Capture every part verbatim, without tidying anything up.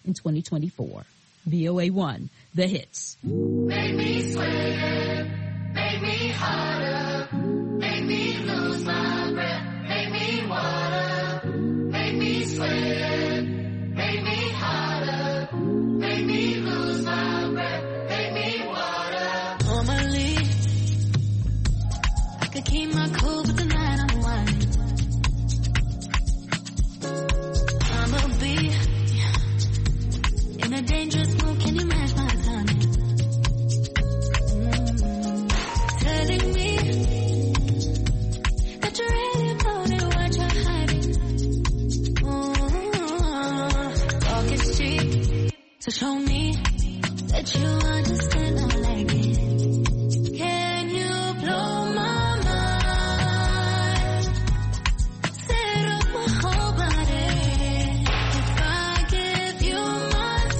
in twenty twenty-four. V O A one, The Hits. Make me sweat, make me harder, make me lose my breath, make me water, make me sweat, make me harder, make me lose my breath, make me water. Normally, I could keep my cool, but tonight I'm whining. I'ma be in a dangerous mood, can you match my timing? Mm-hmm. Telling me that you're ready about it, what you're hiding. Mm-hmm. Talk is cheap, so show me that you understand I like it. Can you blow my mind? Set up my whole body. If I give you my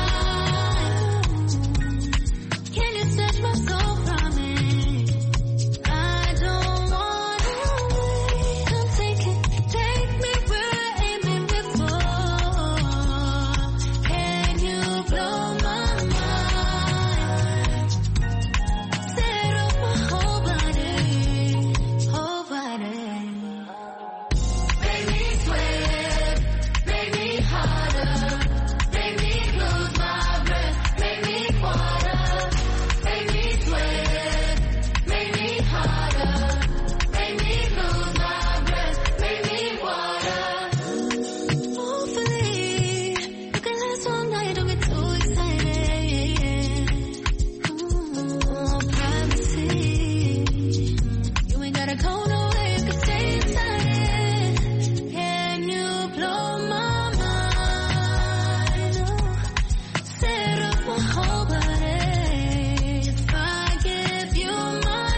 time, can you set my soul from it? I don't wanna wait. Come take it, take me where I ain't been before. Can you blow my mind? Set up my whole body, whole body. Make me sweat, make me harder, make me lose my breath, make me water, make me sweat, make me harder, make me lose my breath, make me water. Hopefully, you can last all night, don't get too excited. More privacy. You ain't gotta go nowhere, you can stay inside. Can you blow my mind? Set up my whole body. If I give you my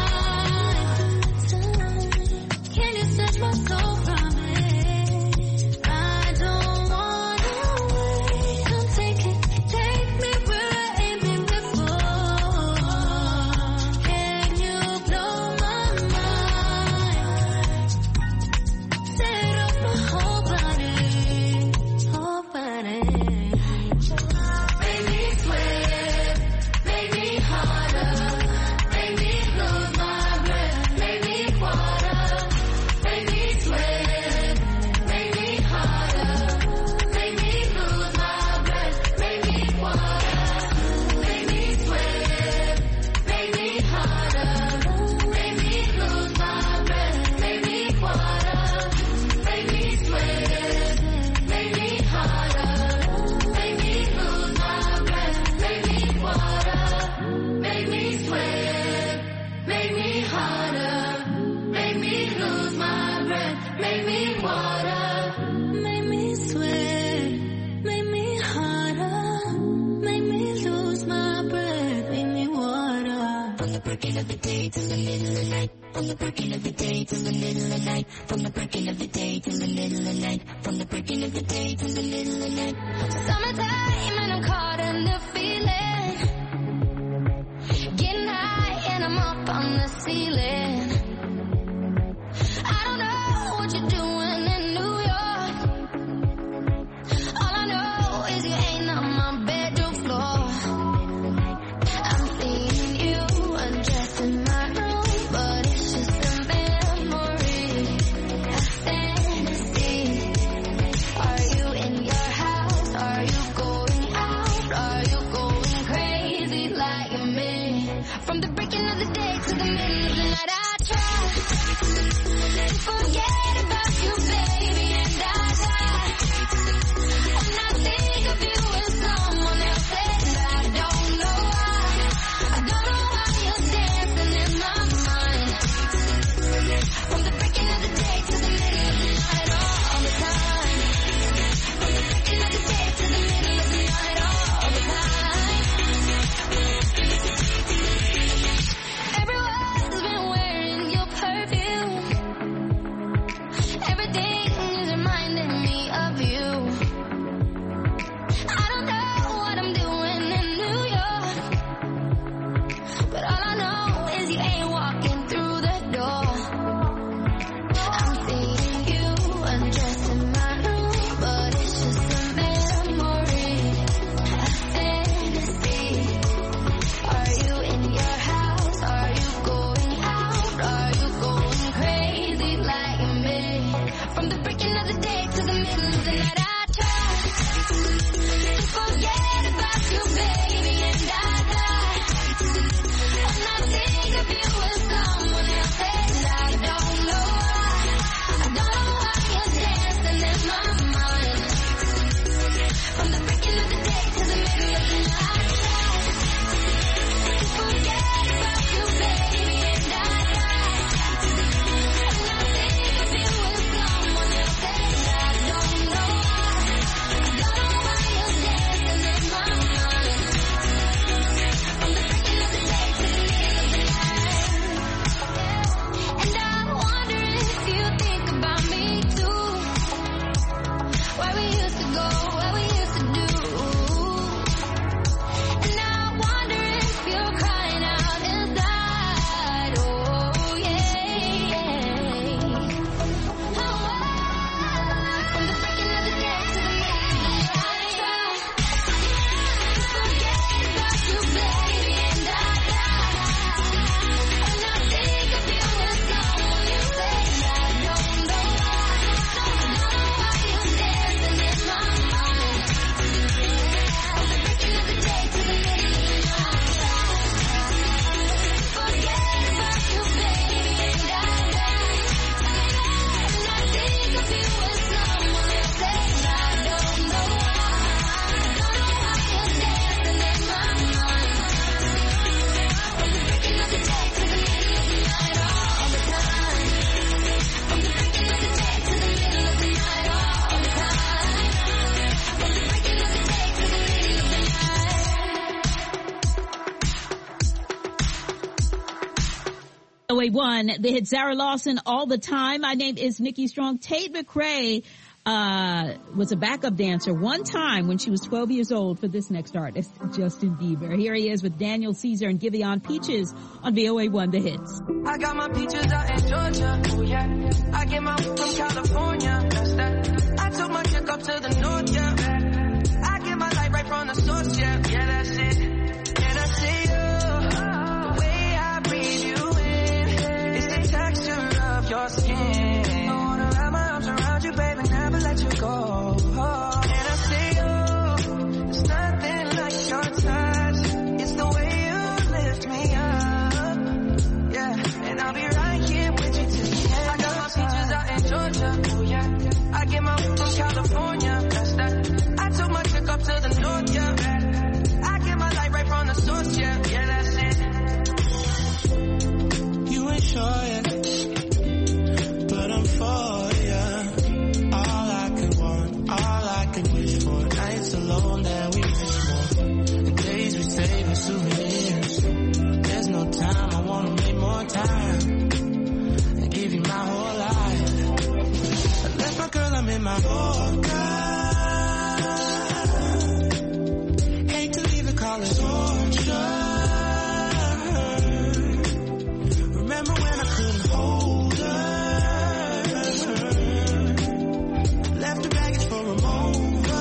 time, can you set my soul from it? I don't wanna wait. Come take it, take me where I ain't been before. Can you blow my mind? Set up my whole body, whole body. Make me sweat, make me harder, make me lose my breath, make me water, make me sweat, make me harder, make me lose my breath, make me water, make me sweat, make me harder, make me lose my breath, make me water, make me sweat, make me harder, make me lose my breath, make me water, make me sweat, make me harder, make me lose my breath, make me water. Make me sweat, make me harder, make me lose my breath, make me water. From the breaking of the day till the middle of the night. From the breaking of the day till the middle of the night. From the breaking of the day till the middle of the night. From the breaking of the day till the middle of the night. Summertime and I'm caught in the feeling. Getting high and I'm up on the ceiling. I don't know what you're doing in New York. All I know is you ain't on my bedroom floor. I'm seeing you undressed in my room, but it's just a memory, a fantasy. Are you in your house? Are you going out? Are you going A one, the hit Sarah Lawson all the time. My name is Nikki Strong. Tate McRae uh was a backup dancer one time when she was twelve years old for this next artist, Justin Bieber. Here he is with Daniel Caesar and Giveon Peaches on V O A one, the hits. I got my peaches out in Georgia, oh yeah. I get my from California, that's that. I took my chick up to the north, yeah. I get my light right from the source, yeah. Yeah, that's it. Yeah, that's it. Oh, the way I breathe you in is the texture of your skin. I wanna wrap my arms around you, baby, never let you go. Oh, and I say, oh, it's nothing like your touch. It's the way you lift me up. Yeah, and I'll be right here with you till the end. I got my peaches out in Georgia, oh yeah. I get my from California, that's that. I took my chick up to the north, yeah. I get my light right from the source, yeah. Yeah, that's it. You ain't sure yet, but I'm for ya. All I could want, all I could wish for. Nights alone that we wish for, and days we save as souvenirs. There's no time, I wanna make more time and give you my whole life. I left my girl, I'm in my Yorker. Hate to leave it, call it torture. Remember when I couldn't hold her? Left the baggage for a moment.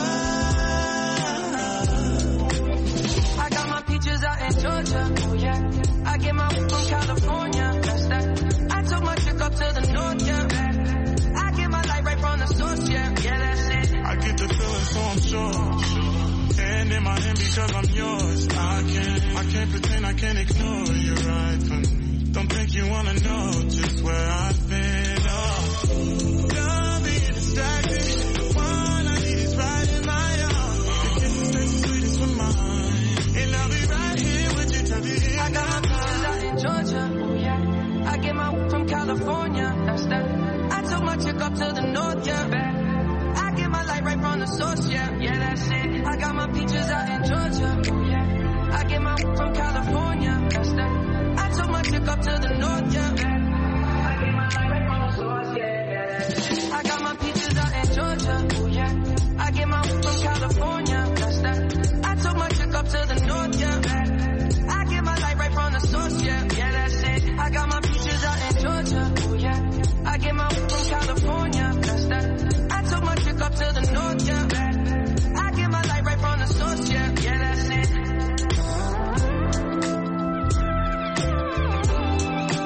I got my peaches out in Georgia, oh yeah. I get my from California, that's that. I took my chick up to the north, yeah. I get my light right from the source, yeah. Yeah, that's it. I get the feeling, so I'm sure. Hand in my hand because I'm yours. I can't, I can't pretend, I can't ignore you right from me. Don't think you wanna know just where I've been. Oh, don't be distracted. The one I need is right in my arms. The kisses taste the sweetest with mine, and I'll be right here with you till the end. I got my peaches out in Georgia, oh yeah. I get my from California, that's that. I took my chick up to the north, yeah. I get my light right from the source, yeah. Yeah, that's it. I got my peaches out in Georgia, oh yeah. I get my from California, that's that. I took my chick up to the north, yeah. I get my light right from the source, yeah. I got my peaches out in Georgia, oh yeah. I get my from California, that's that. I took my chick up to the north, yeah. I get my light right from the source, yeah. Yeah, that's it. I got my peaches out in Georgia, oh yeah. I get my from California, that's that. I took my chick up to the north, yeah. I get my light right from the source, yeah. Yeah, that's it.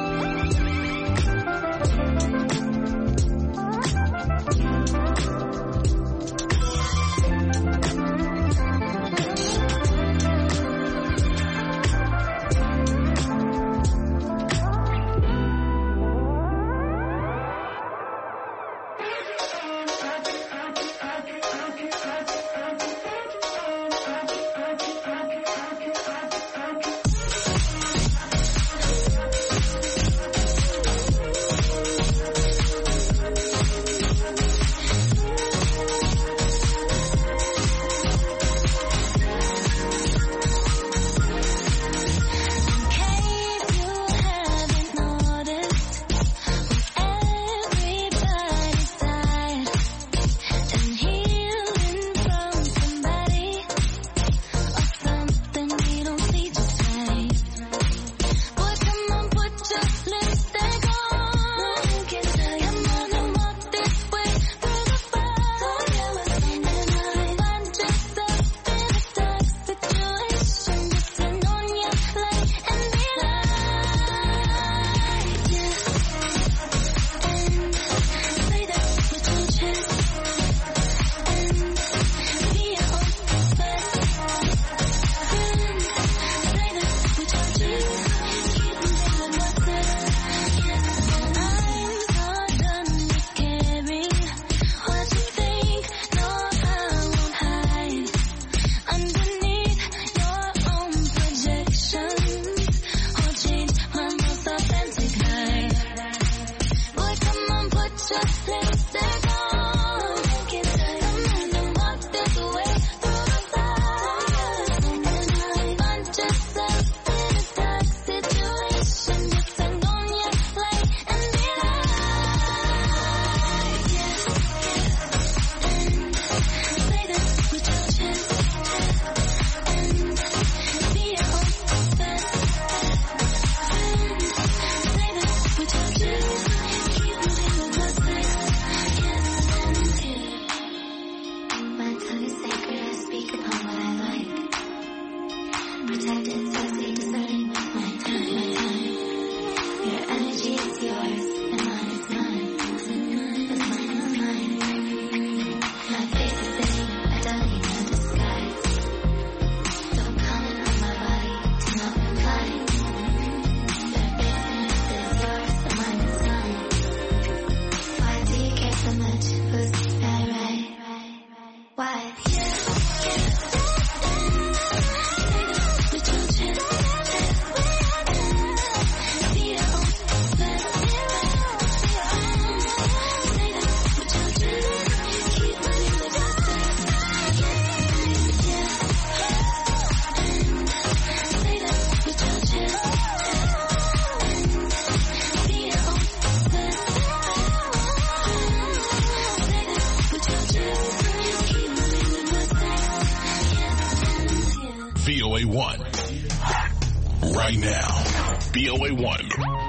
O A one. Right now. B O A one.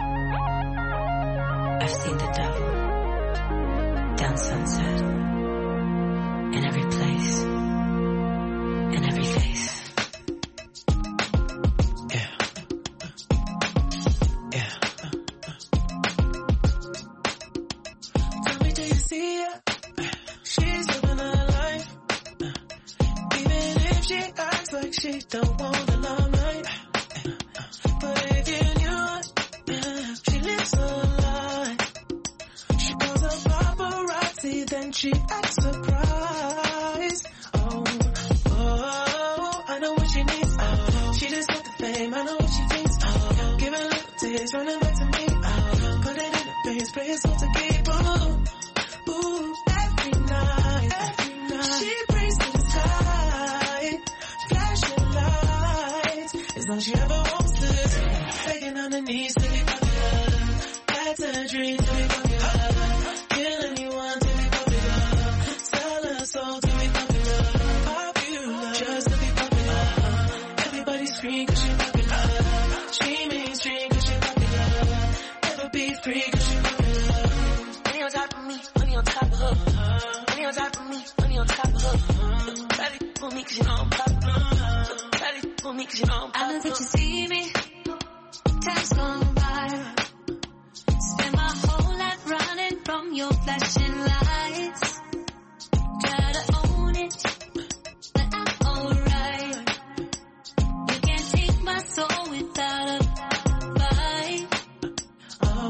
I've seen the devil down Sunset, in every place, in every face. Yeah. Yeah. Tell me, do you see her? She's living her life. Even if she acts like she don't want the limelight. But if you knew it, she lives so alive. She calls her paparazzi, then she acts surprised. Oh, oh, I know what she needs. Oh, she just got the fame, I know what she thinks. Oh, give her a little taste, running back to me. Oh, put it in the face, play it so to keep. Ooh, ooh, every night, every night. She brings to the side, flashing lights. As long as she ever wants to, begging on her knees to be popular. That's a dream to be popular. Kill anyone to be popular. Sell her soul to be popular. Popular, just to be popular. Everybody scream cause she popular. She mainstream cause she popular. Never be free cause she popular. Money on top of me, money on top of her. Money on top of me, money on top of her. Daddy for me cause you know I'm popular. Daddy for me cause you know I'm popular. I know that you see me, time's gone by. Spend my whole life running from your flashing lights. Try to own it, but I'm alright. You can't take my soul without a fight. Oh,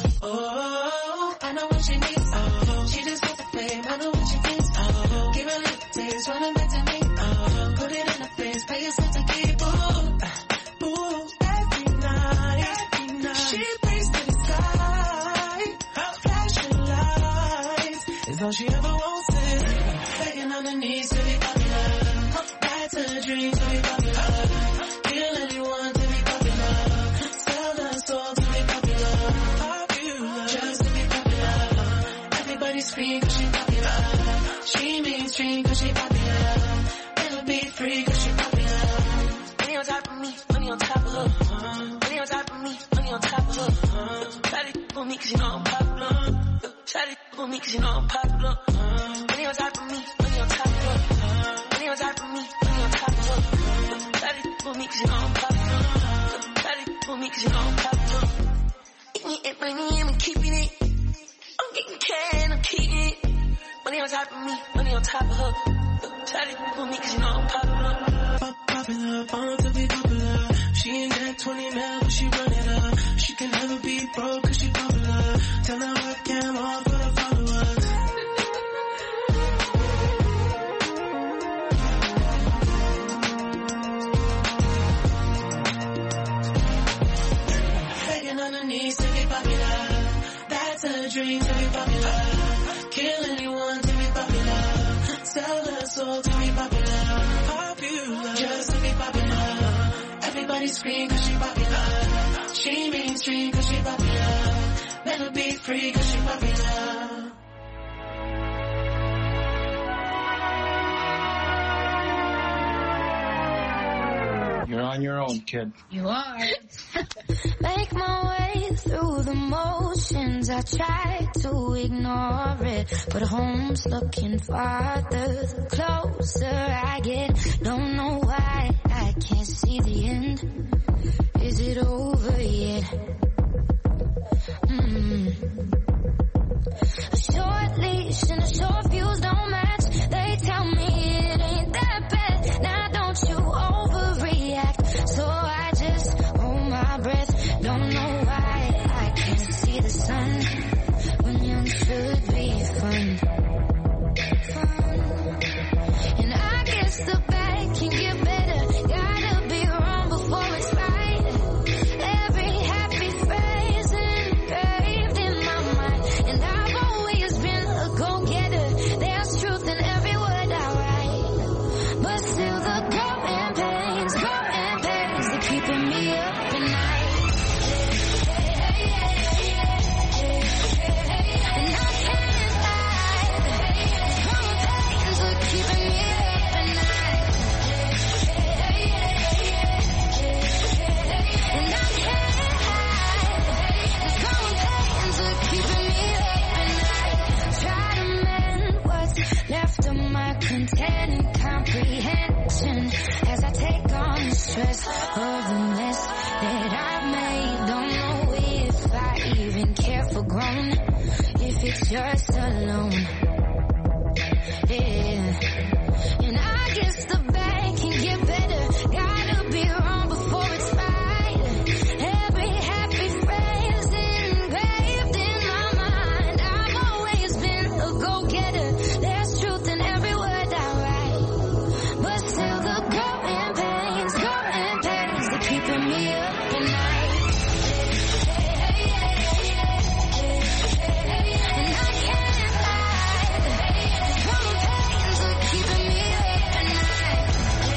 oh, I know what she needs. Oh, she just got the fame, I know what she thinks. Oh, give her a little taste, running back to me. Oh, put it in her face, pay yourself to keep. Ooh, ooh, every night, every night. She brings to the side, flashing lights. As long as she ever wants it, begging on her knees to be popular. That's a dream to be popular. Kill anyone to be popular. Sell her soul to be popular. Popular, just to be popular. Everybody scream cause she popular. She mainstream cause she popular. Never be free cause she popular. Money on top of me, money on top of her. Money on top of me, money on top of her. Shawty for me cause you know I'm popular. Shawty for me cause you know I'm popular. Money on top of me, money on top of her. Money on top of me, money on top of her. Shawty for me cause you know I'm popular. Shawty for me cause you know I'm popular. Eating it, money, I'm keeping it. I'm getting can, I'm keeping it. Money on top of me, money on top of her. Shawty for me cause you know I'm popular. Popular, born to be popular. She ain't got twenty mil, but she run it up. She can never be broke cause she popular. Tell her what came off for the followers. Begging on her knees to be popular. That's a dream to be popular. Kill anyone to be popular. Sell her soul to be popular. Popular, just to be popular. Everybody scream cause she popular. She mainstream cause she popular. Never be free cause she popular. You're on your own, kid. You are. Make my way through the motions. I try to ignore it, but home's looking farther the closer I get. Don't know why I can't see the end. Is it over yet? Mm. A short leash and a short fuse don't match. They tell me it ain't that bad. Now don't you overreact. So I just hold my breath. Don't know why I can't see the sun when young should be fun. Fun. And I guess the bad stress of the mess that I made. Don't know if I even care for grown, if it's just alone. Yeah. And I guess the bad can get better. Gotta be wrong before it's right. Every happy phrase engraved in my mind. I've always been a go-getter. There's truth in every word I write. But still the growing pains, growing pains, they're keeping me up at night. And I can't hide. The growing pains are keeping me up at night.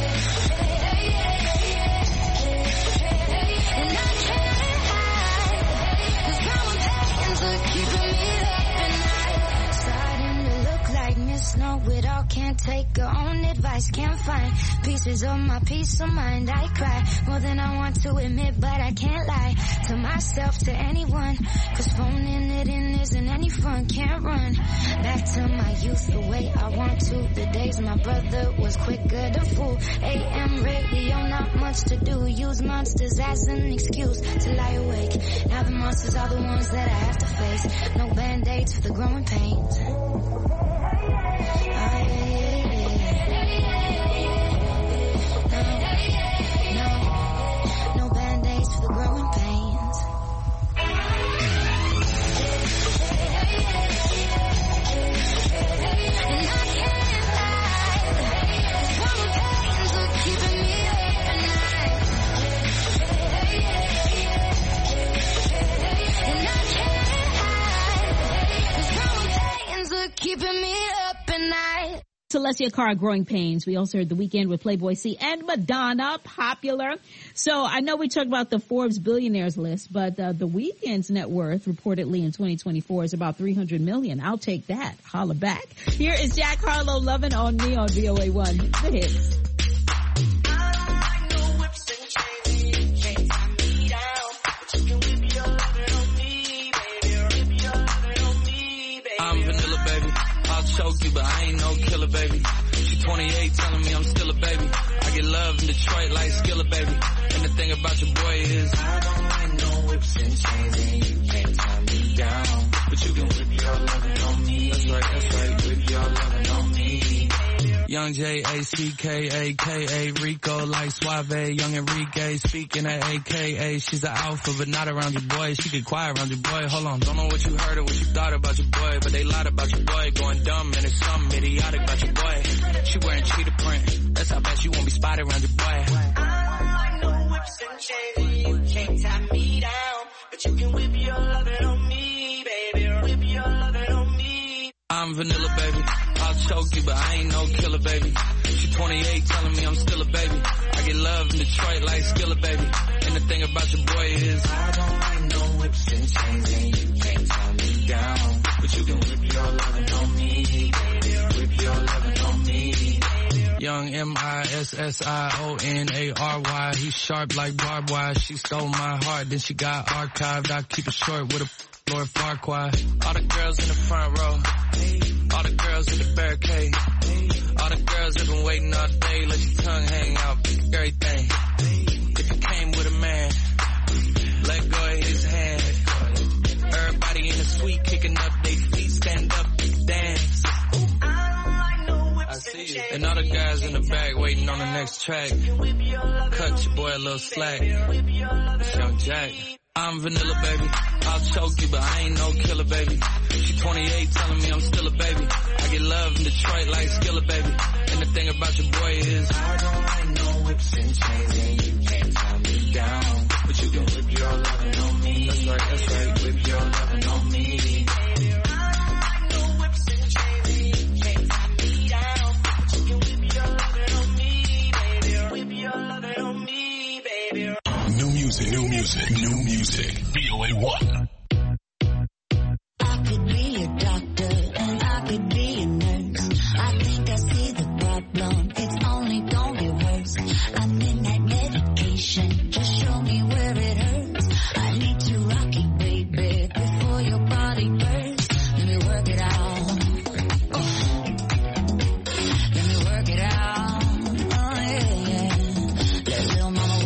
And I can't hide. The growing pains are keeping me up at night. Starting to look like Miss Know-It-All. Can't take her own advice. Can't find pieces of my peace of mind. I cry more than I want to admit, but I can't lie to myself, to anyone. Cause phoning it in isn't any fun. Can't run back to my youth the way I want to. The days my brother was quicker to fool. A M radio, not much to do. Use monsters as an excuse to lie awake. Now the monsters are the ones that I have to face. No band-aids for the growing pains. Oh, yeah, yeah, yeah. No, no band-aids for the growing pains. And I can't hide. The growing pains are keeping me up at night. And I can't hide. The growing pains are keeping me up at night. Celestia Cara, Growing Pains. We also heard The Weeknd with Playboy C and Madonna, popular. So I know we talked about the Forbes billionaires list, but uh, The Weeknd's net worth reportedly in twenty twenty-four is about three hundred million. I'll take that. Holla back. Here is Jack Harlow, Lovin' on Me on V O A one. The hits. I'm vanilla, baby. I'll choke you, but I ain't no killer, baby. She twenty-eight, telling me I'm still a baby. I get love in Detroit like Skilla, baby. And the thing about your boy is I don't like no whips and chains, and you can't tie me down. But you can whip your lovin' on me. That's right, that's right, whip your lovin' on me. Young J A C K A K A Rico like Suave, young Enrique speaking at A K A. She's an alpha but not around your boy. She get quiet around your boy. Hold on, don't know what you heard or what you thought about your boy, but they lied about your boy. Going dumb and it's something idiotic about your boy. She wearing cheetah print. That's how bad she won't be spotted around your boy. I don't like no whips and chains, and you can't tie me down, but you can whip your lovin' on me, baby. Whip your lovin' on me. I'm vanilla, baby. I'll choke you, but I ain't no killer, baby. She twenty-eight, telling me I'm still a baby. I get love in Detroit like Skilla, baby. And the thing about your boy is I don't like no whips and chains, and you can't tie me down, but you can whip your lovin' on me, baby. Whip your lovin' on me. Young M I S S I O N A R Y. He's sharp like barbed wire. She stole my heart, then she got archived. I keep it short with a Lord Farquaad. All the girls in the front row, all the girls in the barricade, all the girls have been waiting all day. Let your tongue hang out, everything. If you came with a man, let go of his hand. Everybody in the suite kicking up their feet, stand up, dance. I see you. And all the guys in the back waiting on the next track. Cut your boy a little slack. It's Young Jack. I'm vanilla, baby. I'll choke you, but I ain't no killer, baby. She twenty-eight, telling me I'm still a baby. I get love in Detroit like Skilla, baby. And the thing about your boy is I don't like no whips and chains, and you can't tie me down, but you can whip your lovin' on me. That's right, that's right, whip your lovin' on me. I don't like no whips and chains, and you can't tie me down, but you can whip your lovin' on me, baby. Whip your lovin' on me, baby. New music, new music, new music. V O A one. I could be a doctor and I could be a nurse. I think I see the problem. It's only gonna get worse. I'm in that medication. Just show me where it hurts. I need to rock it, baby, before your body bursts. Let me work it out. Oh. Let me work it out. Oh yeah, yeah. Let little mama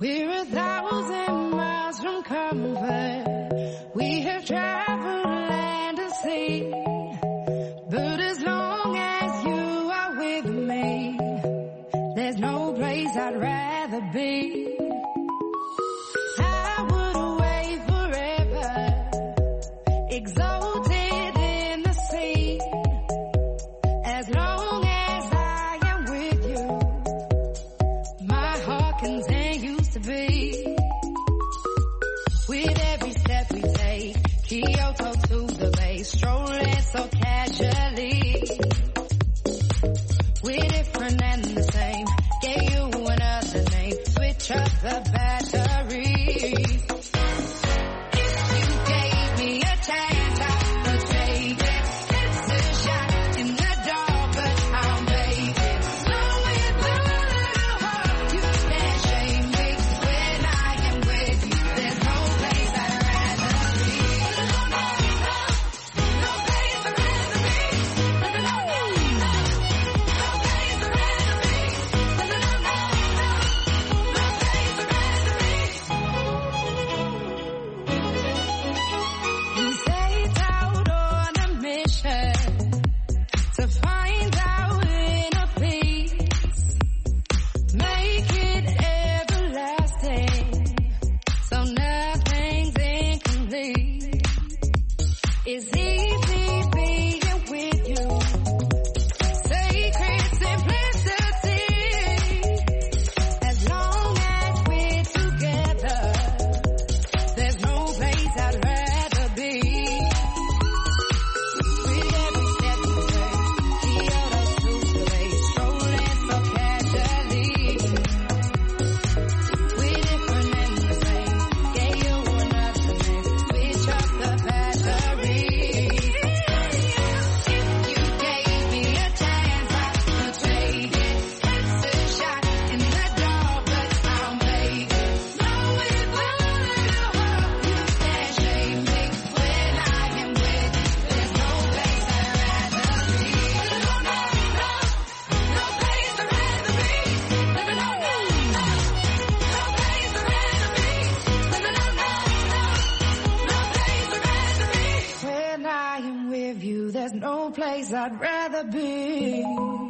We're a thousand miles from comfort. We have traveled land and sea. But as long as you are with me, there's no place I'd rather be. I would away forever, exalted in the sea. As long as I am with you, my heart continues to beat. With every step we take, Kyoto to the bay, strolling so casually. We're different and the same, gave you another name, switch up the batteries. If you gave me a chance, I would take it. It's a shot in the dark, but I'll make it. So with a little hope, you can't shame me. When I am with you, there's no place I'd rather be. No, no, no, no place I'd rather be. No, no, no, no, no place I'd rather be. No, no, no, no, no, no place I'd rather be. We set out on a mission to find our inner peace, make it everlasting, so nothing's incomplete. It's easy being with you, sacred simplicity. As long as we're together, there's no place I'd rather be. With every step we take, Kyoto to the bay, strolling so casually. We're different and the same, gave you another name, switch up the batteries. If you gave me a chance, I would take it. It's a shot in the dark, but I'll make it. So with a little hope, you can't shame me. When I am with you, there's no place I'd rather be. No, no, no, no place I'd rather be. No, no, no, no, no place I'd rather be. No, no, no, no, no place I'd rather be. When I am with you, there's no place I'd rather be.